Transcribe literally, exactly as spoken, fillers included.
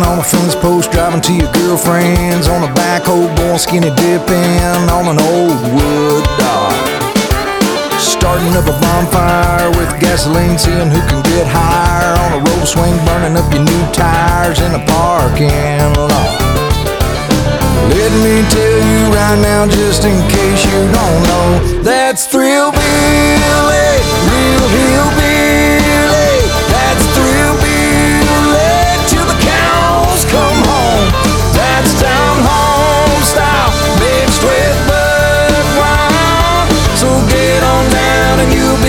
on a fence post, driving to your girlfriend's. On the backhoe, going skinny dipping on an old wood dock. Starting up a bonfire with gasoline, seeing who can get higher. On a rope swing, burning up your new tires in a parking lot. Let me tell you right now, just in case you don't know, that's Thrillville.